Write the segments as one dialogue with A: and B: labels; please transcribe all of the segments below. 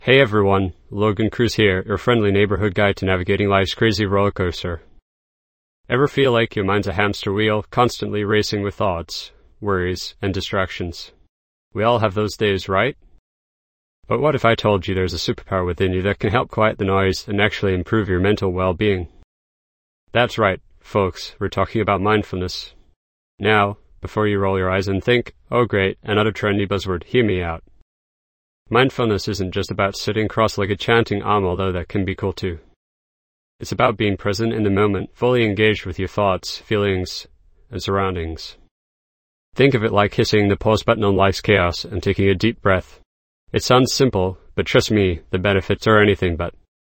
A: Hey everyone, Logan Cruz here, your friendly neighborhood guide to navigating life's crazy roller coaster. Ever feel like your mind's a hamster wheel, constantly racing with thoughts, worries, and distractions? We all have those days, right? But what if I told you there's a superpower within you that can help quiet the noise and actually improve your mental well-being? That's right, folks, we're talking about mindfulness. Now, before you roll your eyes and think, oh great, another trendy buzzword, hear me out. Mindfulness isn't just about sitting cross-legged chanting although that can be cool too. It's about being present in the moment, fully engaged with your thoughts, feelings, and surroundings. Think of it like hitting the pause button on life's chaos and taking a deep breath. It sounds simple, but trust me, the benefits are anything but.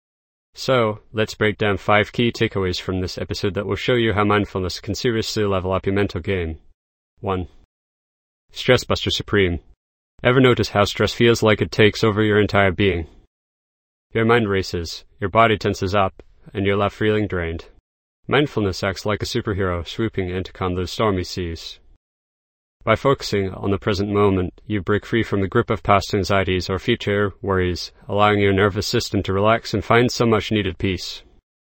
A: So, let's break down 5 key takeaways from this episode that will show you how mindfulness can seriously level up your mental game. 1. Stress Buster Supreme. Ever notice how stress feels like it takes over your entire being? Your mind races, your body tenses up, and you're left feeling drained. Mindfulness acts like a superhero swooping in to calm those stormy seas. By focusing on the present moment, you break free from the grip of past anxieties or future worries, allowing your nervous system to relax and find some much-needed peace.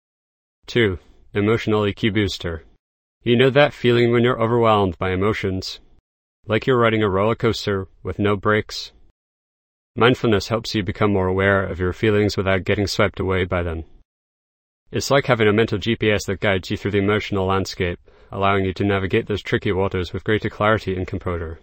A: 2. Emotional EQ Booster. You know that feeling when you're overwhelmed by emotions? Like you're riding a roller coaster with no brakes? Mindfulness helps you become more aware of your feelings without getting swept away by them. It's like having a mental GPS that guides you through the emotional landscape, allowing you to navigate those tricky waters with greater clarity and composure.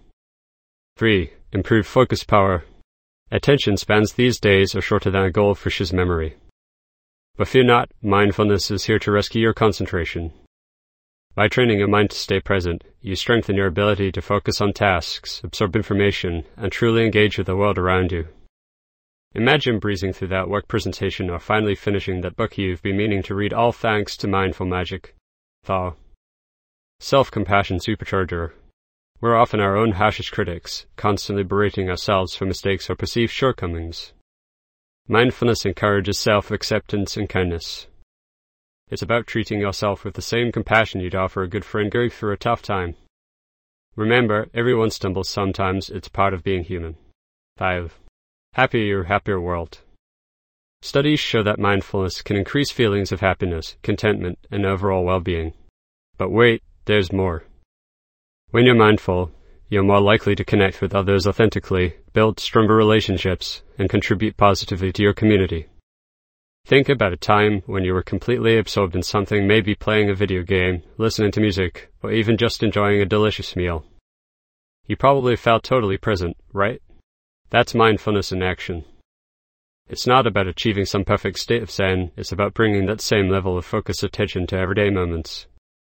A: 3. Improved focus power. Attention spans these days are shorter than a goldfish's memory. But fear not, mindfulness is here to rescue your concentration. By training your mind to stay present, you strengthen your ability to focus on tasks, absorb information, and truly engage with the world around you. Imagine breezing through that work presentation or finally finishing that book you've been meaning to read, all thanks to mindful magic. Thaw. Self-compassion supercharger. We're often our own harshest critics, constantly berating ourselves for mistakes or perceived shortcomings. Mindfulness encourages self-acceptance and kindness. It's about treating yourself with the same compassion you'd offer a good friend going through a tough time. Remember, everyone stumbles sometimes, it's part of being human. 5. Happier world. Studies show that mindfulness can increase feelings of happiness, contentment, and overall well-being. But wait, there's more. When you're mindful, you're more likely to connect with others authentically, build stronger relationships, and contribute positively to your community. Think about a time when you were completely absorbed in something, maybe playing a video game, listening to music, or even just enjoying a delicious meal. You probably felt totally present, right? That's mindfulness in action. It's not about achieving some perfect state of zen, it's about bringing that same level of focused attention to everyday moments.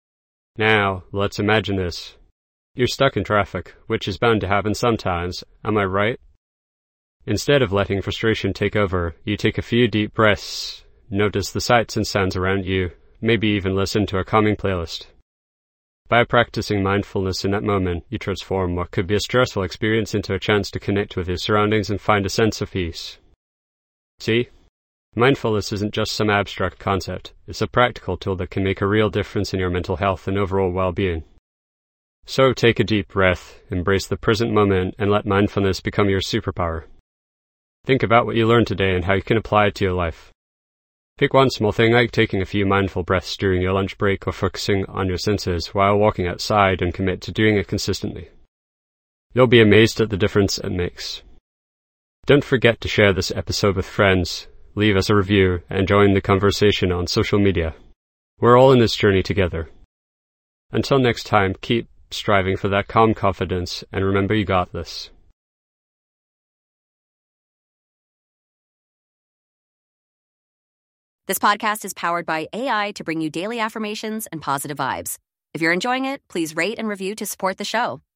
A: Now, let's imagine this. You're stuck in traffic, which is bound to happen sometimes, am I right? Instead of letting frustration take over, you take a few deep breaths, notice the sights and sounds around you, maybe even listen to a calming playlist. By practicing mindfulness in that moment, you transform what could be a stressful experience into a chance to connect with your surroundings and find a sense of peace. See? Mindfulness isn't just some abstract concept, it's a practical tool that can make a real difference in your mental health and overall well-being. So take a deep breath, embrace the present moment, and let mindfulness become your superpower. Think about what you learned today and how you can apply it to your life. Pick one small thing like taking a few mindful breaths during your lunch break or focusing on your senses while walking outside and commit to doing it consistently. You'll be amazed at the difference it makes. Don't forget to share this episode with friends, leave us a review, and join the conversation on social media. We're all in this journey together. Until next time, keep striving for that calm confidence, and remember you got this.
B: This podcast is powered by AI to bring you daily affirmations and positive vibes. If you're enjoying it, please rate and review to support the show.